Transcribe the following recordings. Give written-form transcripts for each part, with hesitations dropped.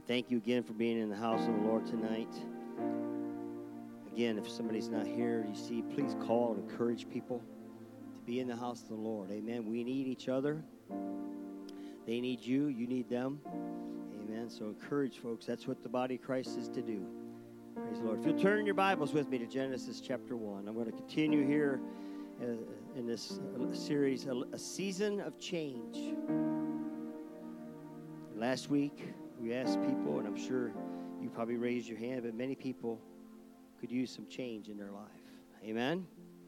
Thank you again for being in the house of the Lord tonight. Again, if somebody's not here, you see, please call and encourage people to be in the house of the Lord. Amen. We need each other. They need you. You need them. Amen. So encourage folks. That's what the body of Christ is to do. Praise the Lord. If you'll turn your Bibles with me to Genesis chapter 1. I'm going to continue here in this series, A Season of Change. Last week, we asked people, and I'm sure you probably raised your hand, but many people could use some change in their life. Amen?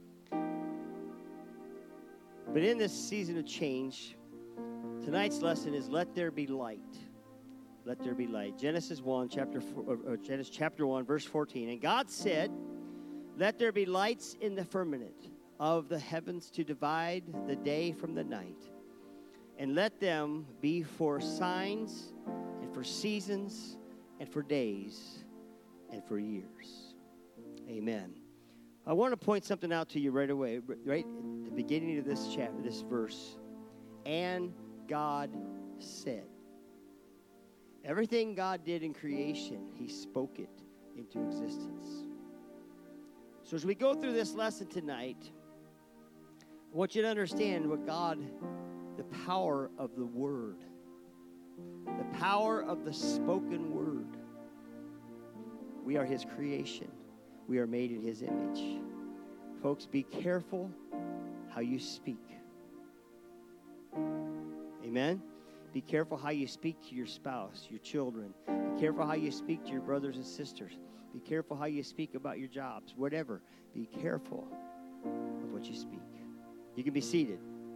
But in this season of change, tonight's lesson is let there be light. Let there be light. Genesis chapter 1, verse 14. And God said, let there be lights in the firmament of the heavens to divide the day from the night. And let them be for signs and for seasons and for days and for years. Amen. I want to point something out to you right away, right at the beginning of this chapter, this verse. And God said. Everything God did in creation, He spoke it into existence. So as we go through this lesson tonight, I want you to understand the power of the Word, the power of the spoken Word. We are His creation. We are made in His image. Folks, be careful how you speak. Amen? Be careful how you speak to your spouse, your children. Be careful how you speak to your brothers and sisters. Be careful how you speak about your jobs, whatever. Be careful of what you speak. You can be seated.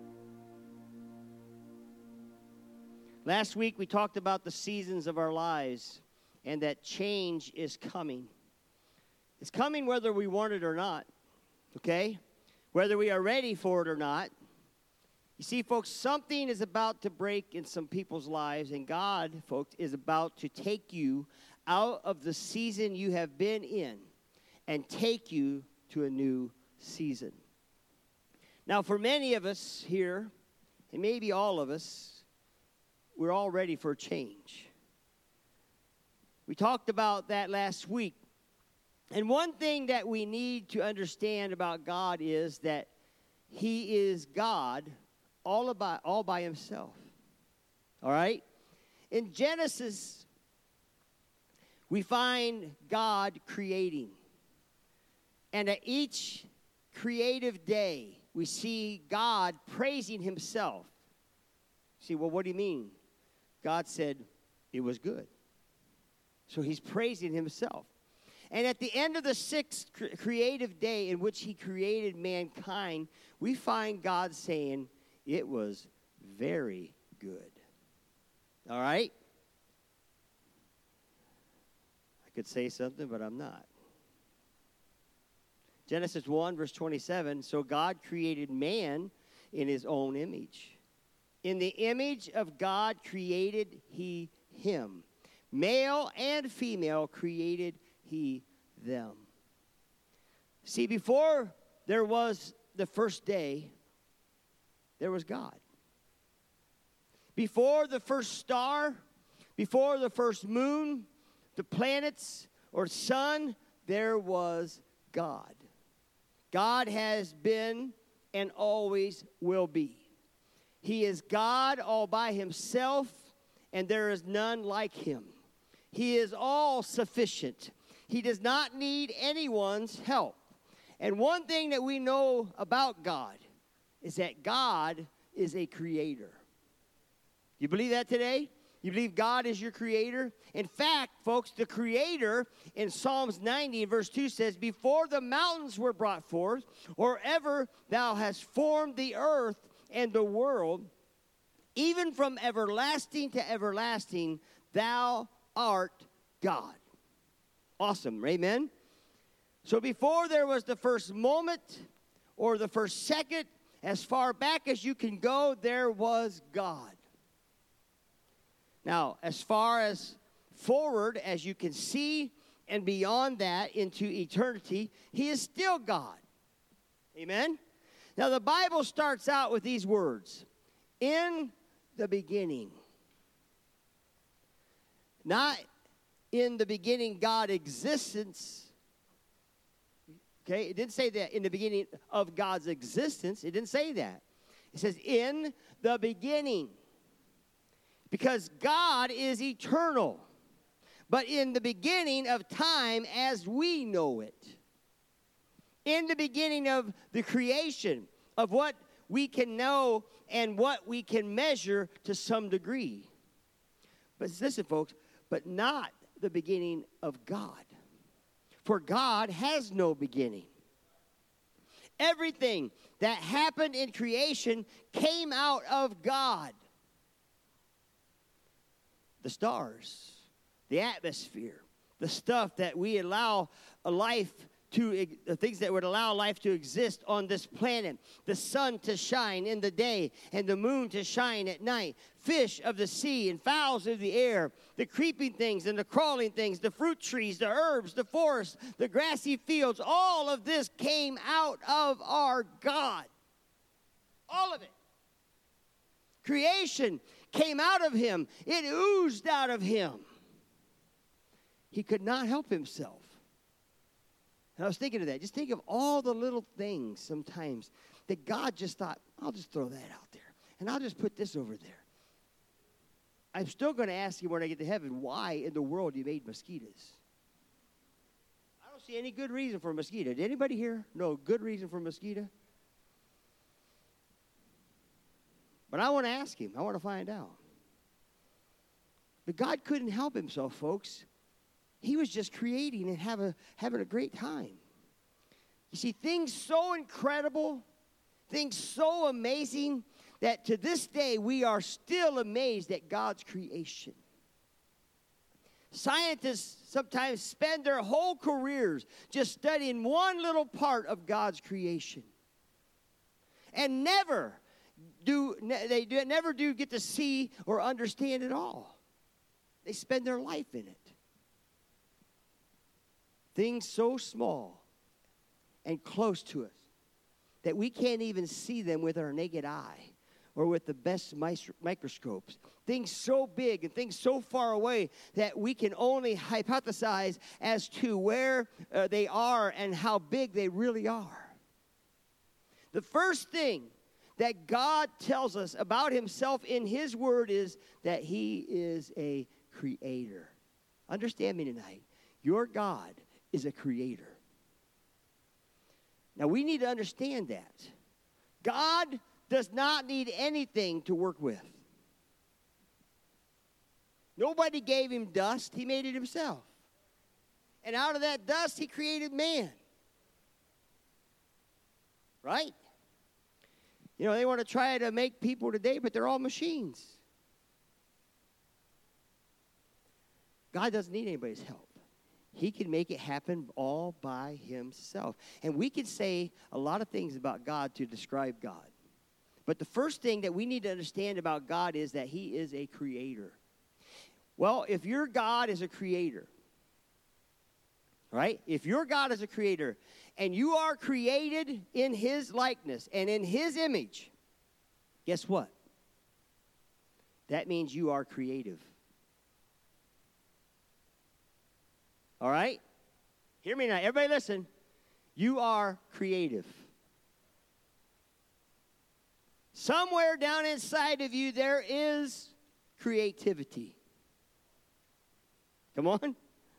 Last week, we talked about the seasons of our lives and that change is coming. It's coming whether we want it or not, okay? Whether we are ready for it or not. You see, folks, something is about to break in some people's lives, and God, folks, is about to take you out of the season you have been in and take you to a new season. Now, for many of us here, and maybe all of us, we're all ready for a change. We talked about that last week. And one thing that we need to understand about God is that He is God all by Himself. All right? In Genesis, we find God creating. And at each creative day, we see God praising Himself. See, well, what do you mean? God said it was good. So He's praising Himself. And at the end of the sixth creative day in which He created mankind, we find God saying it was very good. All right? I could say something, but I'm not. Genesis 1, verse 27, so God created man in His own image. In the image of God created He him. Male and female created He them. See, before there was the first day, there was God. Before the first star, before the first moon, the planets or sun, there was God. God has been and always will be. He is God all by Himself, and there is none like Him. He is all sufficient. He does not need anyone's help. And one thing that we know about God is that God is a creator. You believe that today? You believe God is your creator? In fact, folks, the creator in Psalms 90 verse 2 says, before the mountains were brought forth, or ever thou hast formed the earth and the world, even from everlasting to everlasting, thou art God. Awesome, amen? So before there was the first moment or the first second, as far back as you can go, there was God. Now, as far as forward as you can see and beyond that into eternity, He is still God. Amen? Now, the Bible starts out with these words, in the beginning. Not in the beginning God existence. Okay, it didn't say that in the beginning of God's existence. It didn't say that. It says in the beginning. Because God is eternal. But in the beginning of time as we know it. In the beginning of the creation of what we can know and what we can measure to some degree. But listen, folks, but not the beginning of God. For God has no beginning. Everything that happened in creation came out of God. The stars, the atmosphere, the stuff that we allow a life to, the things that would allow life to exist on this planet, the sun to shine in the day and the moon to shine at night, fish of the sea and fowls of the air, the creeping things and the crawling things, the fruit trees, the herbs, the forests, the grassy fields, all of this came out of our God. All of it. Creation came out of him. It oozed out of him. He could not help himself. And I was thinking of that. Just think of all the little things sometimes that God just thought, I'll just throw that out there. And I'll just put this over there. I'm still going to ask you when I get to heaven, why in the world you made mosquitoes? I don't see any good reason for a mosquito. Did anybody here know a good reason for a mosquito? But I want to ask him. I want to find out. But God couldn't help himself, folks. He was just creating and having a great time. You see, things so incredible, things so amazing, that to this day we are still amazed at God's creation. Scientists sometimes spend their whole careers just studying one little part of God's creation. And never do get to see or understand it all. They spend their life in it. Things so small and close to us that we can't even see them with our naked eye or with the best microscopes. Things so big and things so far away that we can only hypothesize as to where they are and how big they really are. The first thing that God tells us about himself in his word is that he is a creator. Understand me tonight. Your God is a creator. Now, we need to understand that. God does not need anything to work with. Nobody gave him dust. He made it himself. And out of that dust, he created man. Right? You know, they want to try to make people today, but they're all machines. God doesn't need anybody's help. He can make it happen all by himself. And we can say a lot of things about God to describe God. But the first thing that we need to understand about God is that he is a creator. Well, if your God is a creator, right? If your God is a creator and you are created in his likeness and in his image, guess what? That means you are creative. All right? Hear me now. Everybody listen. You are creative. Somewhere down inside of you, there is creativity. Come on.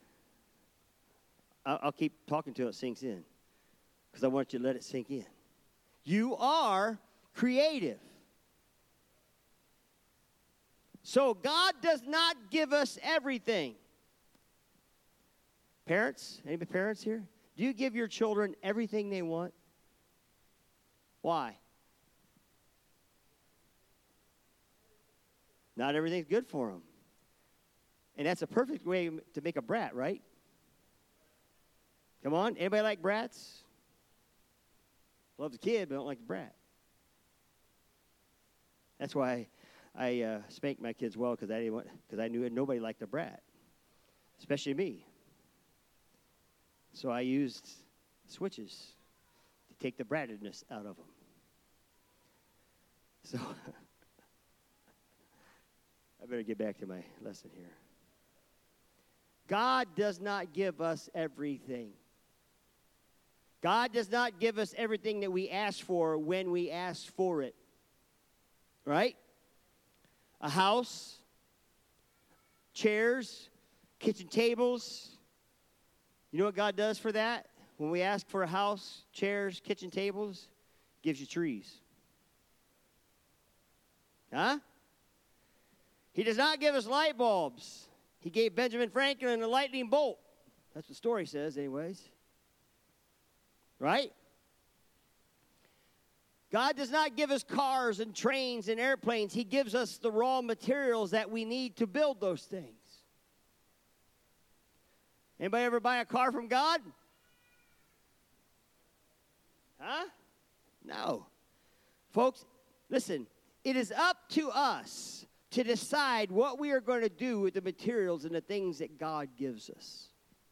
I'll keep talking till it sinks in, because I want you to let it sink in. You are creative. So God does not give us everything. Parents, any parents here? Do you give your children everything they want? Why? Not everything's good for them. And that's a perfect way to make a brat, right? Come on, anybody like brats? Love the kid, but don't like the brat. That's why I spanked my kids well, because I knew nobody liked a brat, especially me. So I used switches to take the brattedness out of them. So I better get back to my lesson here. God does not give us everything. God does not give us everything that we ask for when we ask for it. Right? A house, chairs, kitchen tables. You know what God does for that? When we ask for a house, chairs, kitchen tables, gives you trees. Huh? He does not give us light bulbs. He gave Benjamin Franklin a lightning bolt. That's what the story says, anyways. Right? God does not give us cars and trains and airplanes. He gives us the raw materials that we need to build those things. Anybody ever buy a car from God? Huh? No. Folks, listen, it is up to us to decide what we are going to do with the materials and the things that God gives us.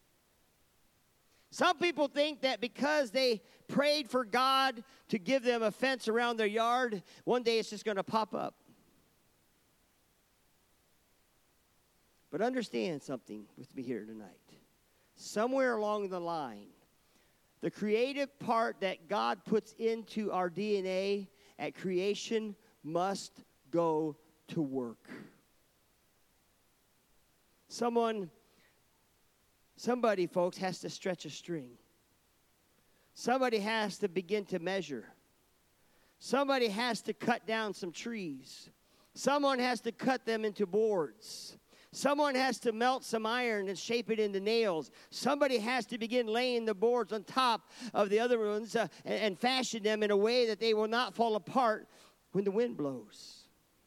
Some people think that because they prayed for God to give them a fence around their yard, one day it's just going to pop up. But understand something with me here tonight. Somewhere along the line, the creative part that God puts into our DNA at creation must go to work. Somebody, folks, has to stretch a string. Somebody has to begin to measure. Somebody has to cut down some trees. Someone has to cut them into boards. Someone has to melt some iron and shape it into nails. Somebody has to begin laying the boards on top of the other ones and fashion them in a way that they will not fall apart when the wind blows.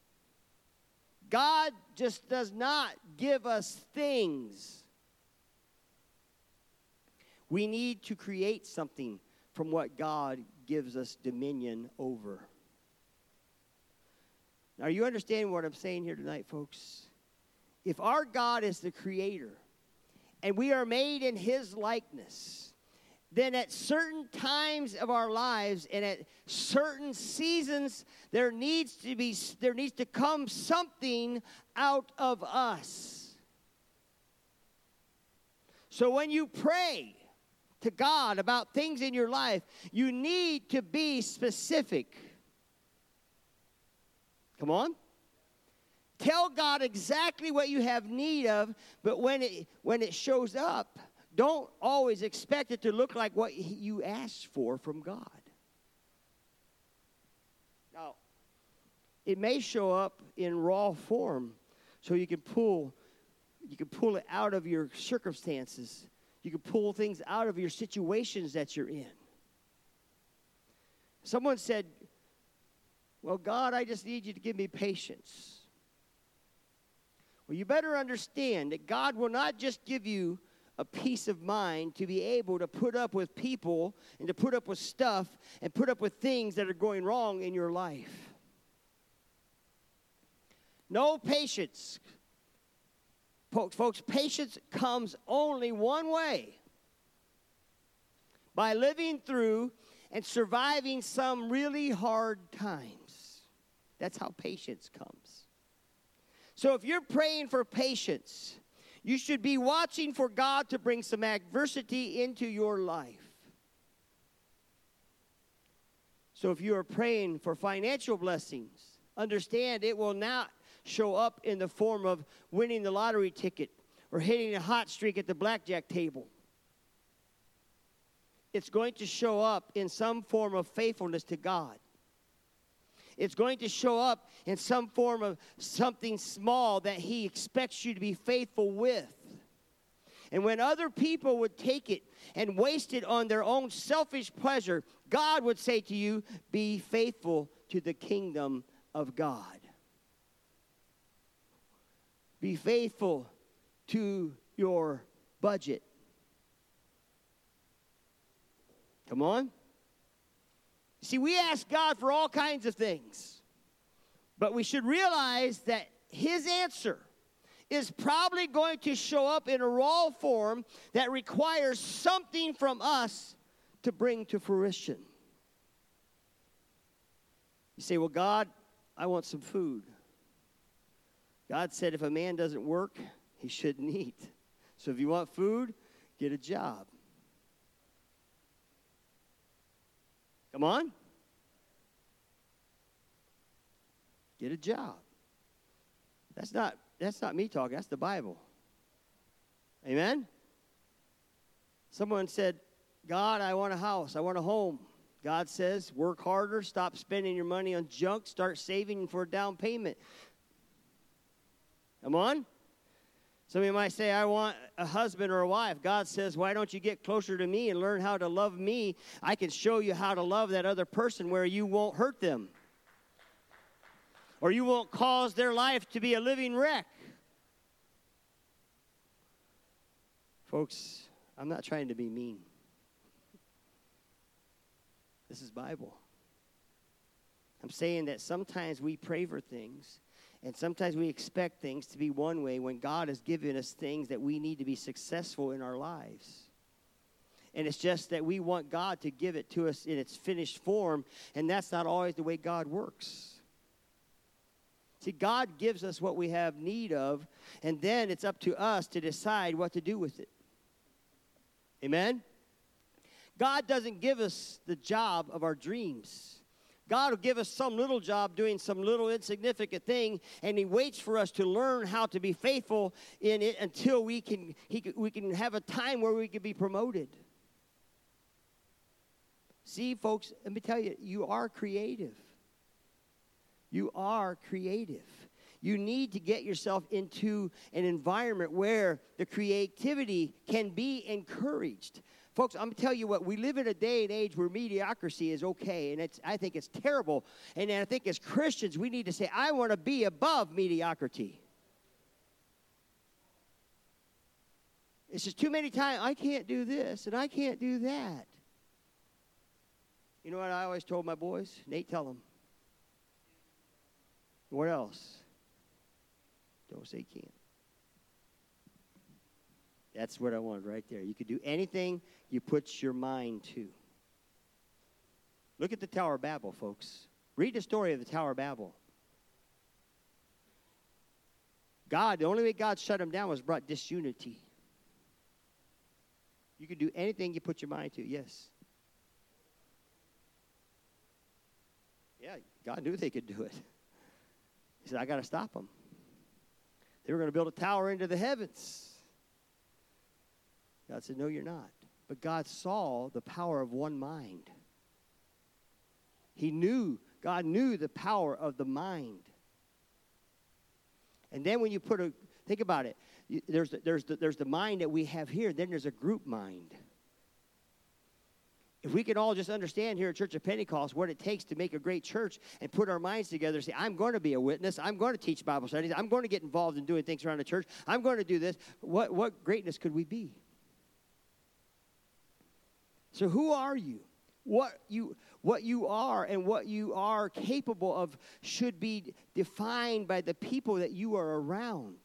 God just does not give us things. We need to create something from what God gives us dominion over. Now, are you understanding what I'm saying here tonight, folks? If our God is the creator and we are made in his likeness, then at certain times of our lives and at certain seasons, there needs to come something out of us. So when you pray to God about things in your life, you need to be specific. Come on. Tell God exactly what you have need of, but when it shows up, don't always expect it to look like what you asked for from God. Now, it may show up in raw form, so you can pull it out of your circumstances. You can pull things out of your situations that you're in. Someone said, "Well, God, I just need you to give me patience." Well, you better understand that God will not just give you a peace of mind to be able to put up with people and to put up with stuff and put up with things that are going wrong in your life. No patience. Folks, patience comes only one way: by living through and surviving some really hard times. That's how patience comes. So if you're praying for patience, you should be watching for God to bring some adversity into your life. So if you are praying for financial blessings, understand it will not show up in the form of winning the lottery ticket or hitting a hot streak at the blackjack table. It's going to show up in some form of faithfulness to God. It's going to show up in some form of something small that he expects you to be faithful with. And when other people would take it and waste it on their own selfish pleasure, God would say to you, be faithful to the kingdom of God. Be faithful to your budget. Come on. See, we ask God for all kinds of things, but we should realize that his answer is probably going to show up in a raw form that requires something from us to bring to fruition. You say, well, God, I want some food. God said if a man doesn't work, he shouldn't eat. So if you want food, get a job. Come on. Get a job. That's not me talking. That's the Bible. Amen? Someone said, God, I want a house. I want a home. God says, work harder. Stop spending your money on junk. Start saving for a down payment. Come on. Some of you might say, I want a husband or a wife. God says, why don't you get closer to me and learn how to love me? I can show you how to love that other person where you won't hurt them. Or you won't cause their life to be a living wreck. Folks, I'm not trying to be mean. This is Bible. I'm saying that sometimes we pray for things, and sometimes we expect things to be one way when God has given us things that we need to be successful in our lives. And it's just that we want God to give it to us in its finished form, and that's not always the way God works. See, God gives us what we have need of, and then it's up to us to decide what to do with it. Amen? God doesn't give us the job of our dreams. God will give us some little job doing some little insignificant thing, and he waits for us to learn how to be faithful in it until we can have a time where we can be promoted. See, folks, let me tell you, you are creative. You are creative. You need to get yourself into an environment where the creativity can be encouraged. Folks, I'm going to tell you what, we live in a day and age where mediocrity is okay, and I think it's terrible. And I think as Christians, we need to say, I want to be above mediocrity. It's just too many times, I can't do this, and I can't do that. You know what I always told my boys? Nate, tell them. What else? Don't say can't. That's what I wanted right there. You could do anything you put your mind to. Look at the Tower of Babel, folks. Read the story of the Tower of Babel. The only way God shut them down was brought disunity. You could do anything you put your mind to, yes. Yeah, God knew they could do it. He said, I got to stop them. They were going to build a tower into the heavens. God said, no, you're not. But God saw the power of one mind. God knew the power of the mind. And then when you think about it, there's the mind that we have here, then there's a group mind. If we could all just understand here at Church of Pentecost what it takes to make a great church and put our minds together and say, I'm going to be a witness. I'm going to teach Bible studies. I'm going to get involved in doing things around the church. I'm going to do this. What greatness could we be? So who are you? What you are and what you are capable of should be defined by the people that you are around.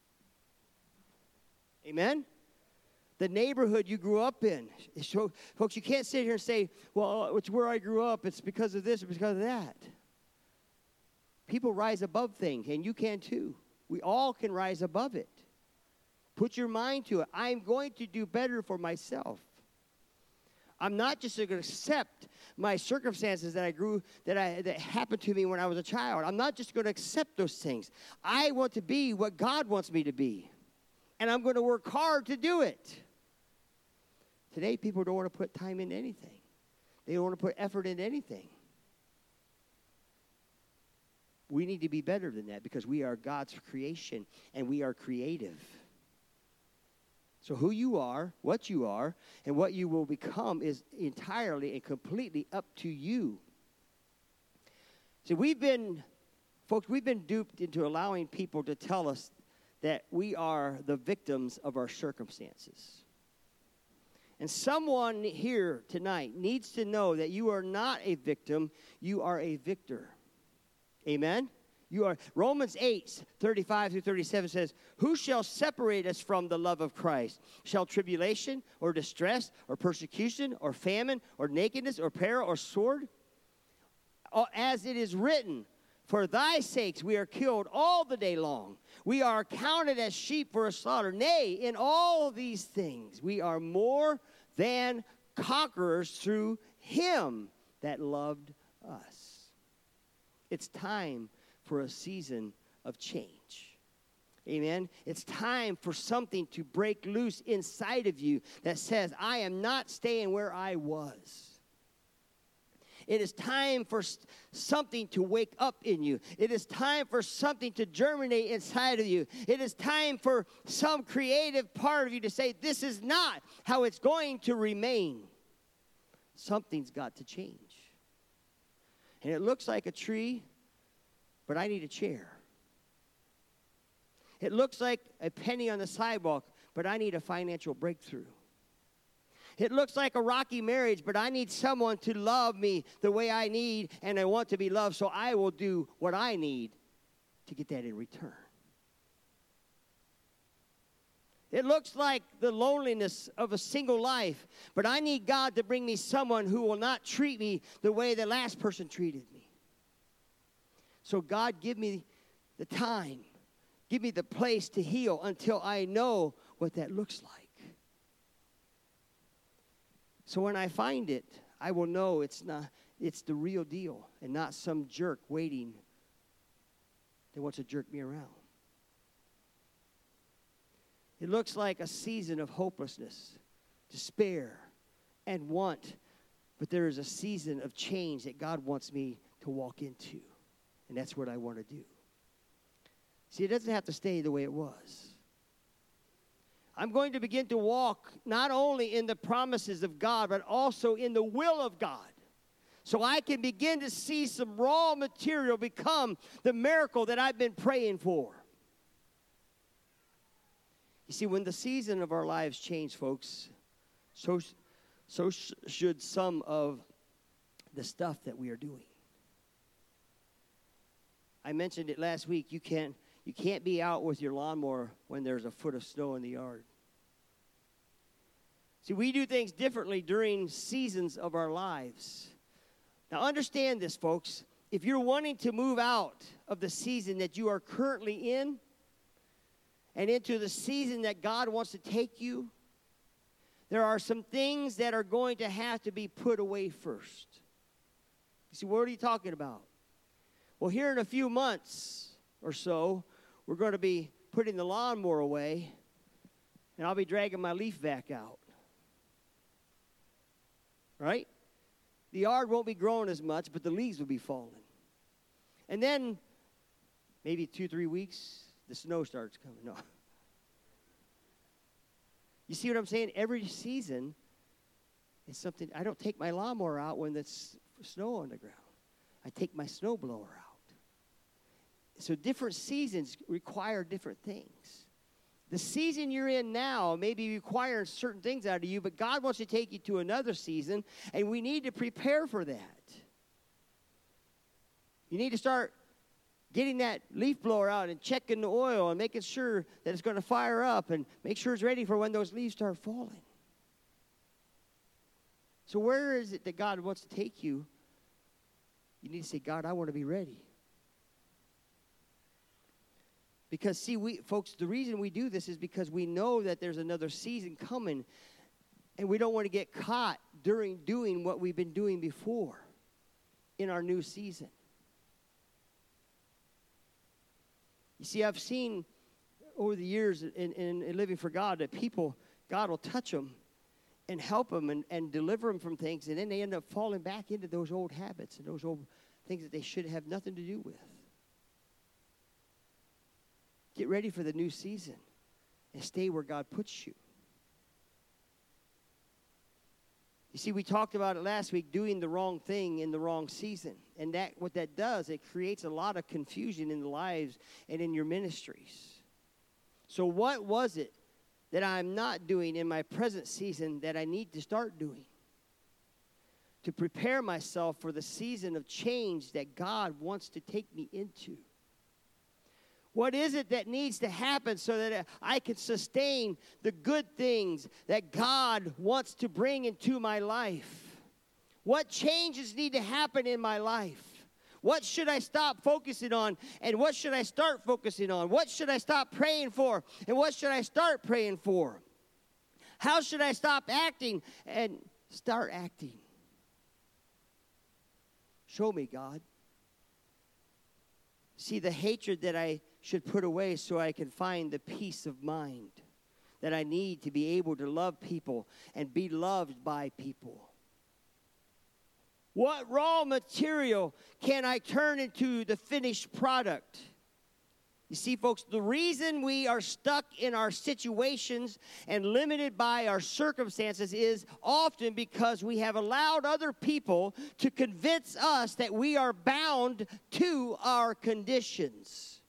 Amen? The neighborhood you grew up in. So, folks, you can't sit here and say, well, it's where I grew up. It's because of this or because of that. People rise above things, and you can too. We all can rise above it. Put your mind to it. I'm going to do better for myself. I'm not just going to accept my circumstances that happened to me when I was a child. I'm not just going to accept those things. I want to be what God wants me to be. And I'm going to work hard to do it. Today, people don't want to put time into anything. They don't want to put effort into anything. We need to be better than that because we are God's creation and we are creative. So who you are, and what you will become is entirely and completely up to you. See, we've been duped into allowing people to tell us that we are the victims of our circumstances. And someone here tonight needs to know that you are not a victim, you are a victor. Amen? Romans 8:35-37 says, who shall separate us from the love of Christ? Shall tribulation or distress or persecution or famine or nakedness or peril or sword? As it is written, For thy sakes we are killed all the day long. We are counted as sheep for a slaughter. Nay, in all these things we are more than conquerors through him that loved us. It's time for a season of change. Amen. It's time for something to break loose inside of you that says, I am not staying where I was. It is time for something to wake up in you. It is time for something to germinate inside of you. It is time for some creative part of you to say, this is not how it's going to remain. Something's got to change. And it looks like a tree, but I need a chair. It looks like a penny on the sidewalk, but I need a financial breakthrough. It looks like a rocky marriage, but I need someone to love me the way I need, and I want to be loved, so I will do what I need to get that in return. It looks like the loneliness of a single life, but I need God to bring me someone who will not treat me the way the last person treated me. So God, give me the time. Give me the place to heal until I know what that looks like. So when I find it, I will know it's the real deal and not some jerk waiting that wants to jerk me around. It looks like a season of hopelessness, despair, and want, but there is a season of change that God wants me to walk into, and that's what I want to do. See, it doesn't have to stay the way it was. I'm going to begin to walk not only in the promises of God, but also in the will of God. So I can begin to see some raw material become the miracle that I've been praying for. You see, when the season of our lives change, folks, so should some of the stuff that we are doing. I mentioned it last week. You can't be out with your lawnmower when there's a foot of snow in the yard. See, we do things differently during seasons of our lives. Now, understand this, folks. If you're wanting to move out of the season that you are currently in and into the season that God wants to take you, there are some things that are going to have to be put away first. You see, what are you talking about? Well, here in a few months or so, we're going to be putting the lawnmower away, and I'll be dragging my leaf vac out. Right? The yard won't be growing as much, but the leaves will be falling. And then, maybe 2-3 weeks, the snow starts coming. No. You see what I'm saying? Every season is something. I don't take my lawnmower out when there's snow on the ground. I take my snowblower out. So different seasons require different things. The season you're in now may be requiring certain things out of you, but God wants to take you to another season, and we need to prepare for that. You need to start getting that leaf blower out and checking the oil and making sure that it's going to fire up and make sure it's ready for when those leaves start falling. So where is it that God wants to take you? You need to say, God, I want to be ready. Because, see, folks, the reason we do this is because we know that there's another season coming, and we don't want to get caught during doing what we've been doing before in our new season. You see, I've seen over the years in living for God that God will touch them and help them and deliver them from things, and then they end up falling back into those old habits and those old things that they should have nothing to do with. Get ready for the new season and stay where God puts you. You see, we talked about it last week, doing the wrong thing in the wrong season. And what that does, it creates a lot of confusion in the lives and in your ministries. So what was it that I'm not doing in my present season that I need to start doing to prepare myself for the season of change that God wants to take me into? What is it that needs to happen so that I can sustain the good things that God wants to bring into my life? What changes need to happen in my life? What should I stop focusing on? And what should I start focusing on? What should I stop praying for? And what should I start praying for? How should I stop acting and start acting? Show me, God. See, the hatred that I should put away so I can find the peace of mind that I need to be able to love people and be loved by people. What raw material can I turn into the finished product? You see, folks, the reason we are stuck in our situations and limited by our circumstances is often because we have allowed other people to convince us that we are bound to our conditions.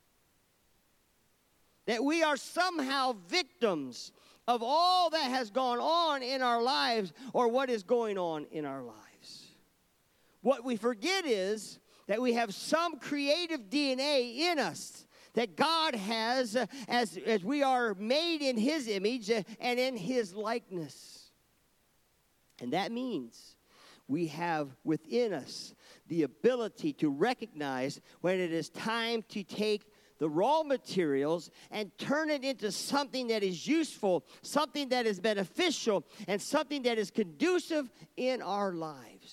That we are somehow victims of all that has gone on in our lives or what is going on in our lives. What we forget is that we have some creative DNA in us that God has as we are made in His image and in His likeness. And that means we have within us the ability to recognize when it is time to take the raw materials and turn it into something that is useful, something that is beneficial, and something that is conducive in our lives.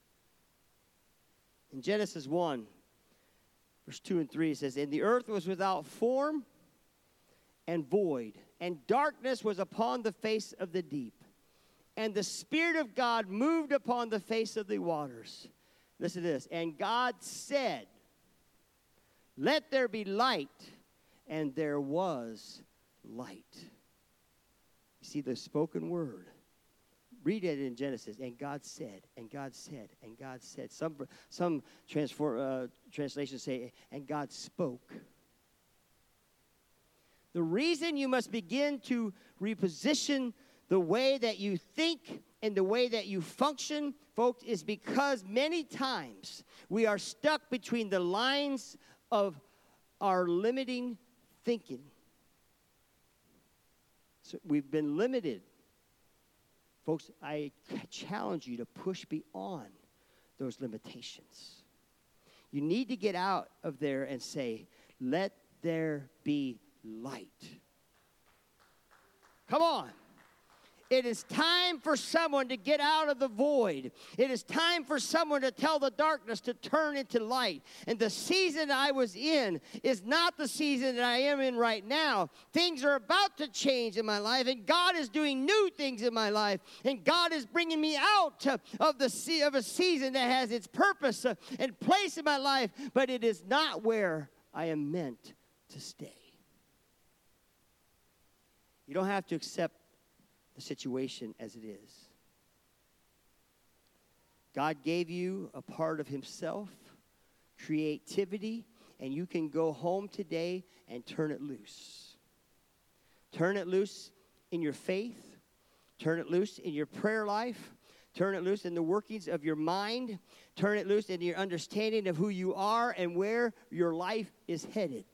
In Genesis 1, verse 2 and 3, it says, "And the earth was without form and void, and darkness was upon the face of the deep. And the Spirit of God moved upon the face of the waters." Listen to this. "And God said, let there be light, and there was light." You see the spoken word. Read it in Genesis. And God said, and God said, and God said. Some translations say, and God spoke. The reason you must begin to reposition the way that you think and the way that you function, folks, is because many times we are stuck between the lines of our limiting thinking. So we've been limited. Folks, I challenge you to push beyond those limitations. You need to get out of there and say, let there be light. Come on. It is time for someone to get out of the void. It is time for someone to tell the darkness to turn into light. And the season I was in is not the season that I am in right now. Things are about to change in my life, and God is doing new things in my life. And God is bringing me out of a season that has its purpose and place in my life, but it is not where I am meant to stay. You don't have to accept the situation as it is. God gave you a part of Himself, creativity, and you can go home today and turn it loose. Turn it loose in your faith. Turn it loose in your prayer life. Turn it loose in the workings of your mind. Turn it loose in your understanding of who you are and where your life is headed.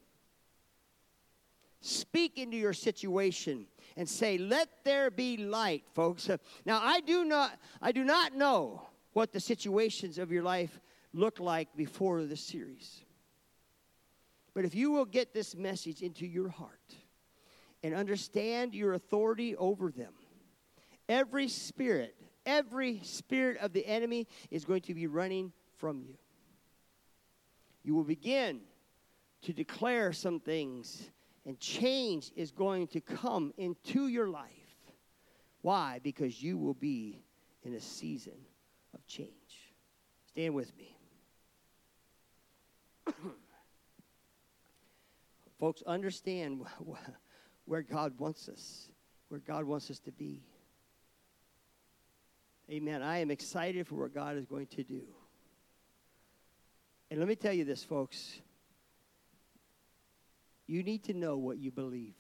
Speak into your situation and say, let there be light, folks. Now, I do not know what the situations of your life look like before this series. But if you will get this message into your heart and understand your authority over them, every spirit of the enemy is going to be running from you. You will begin to declare some things, and change is going to come into your life. Why? Because you will be in a season of change. Stand with me. Folks, understand where God wants us, where God wants us to be. Amen. I am excited for what God is going to do. And let me tell you this, folks. You need to know what you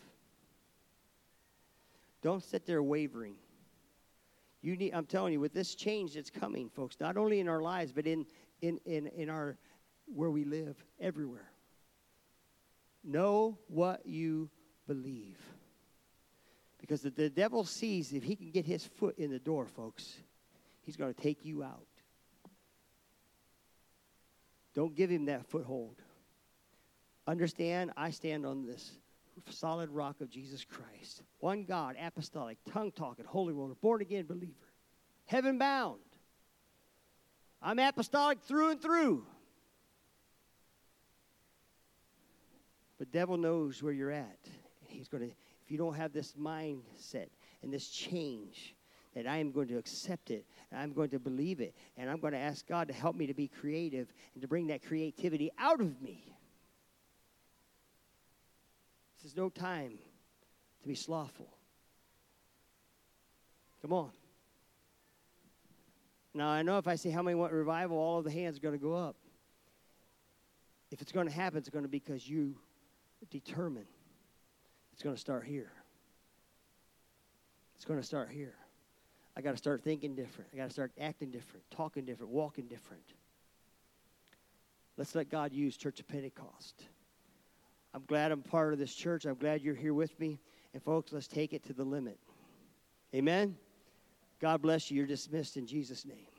Don't sit there wavering. I'm telling you, with this change that's coming, folks, not only in our lives, but in our where we live, everywhere. Know what you believe. Because the devil sees if he can get his foot in the door, folks, he's going to take you out. Don't give him that foothold. Understand, I stand on this solid rock of Jesus Christ. One God, apostolic, tongue-talking, holy roller, born-again believer. Heaven-bound. I'm apostolic through and through. But devil knows where you're at. He's going to, if you don't have this mindset and this change, that I am going to accept it, and I'm going to believe it, and I'm going to ask God to help me to be creative and to bring that creativity out of me. This is no time to be slothful. Come on. Now, I know if I say how many want revival, all of the hands are going to go up. If it's going to happen, it's going to be because you determine it's going to start here. It's going to start here. I got to start thinking different. I got to start acting different, talking different, walking different. Let's let God use Church of Pentecost. I'm glad I'm part of this church. I'm glad you're here with me. And folks, let's take it to the limit. Amen? God bless you. You're dismissed in Jesus' name.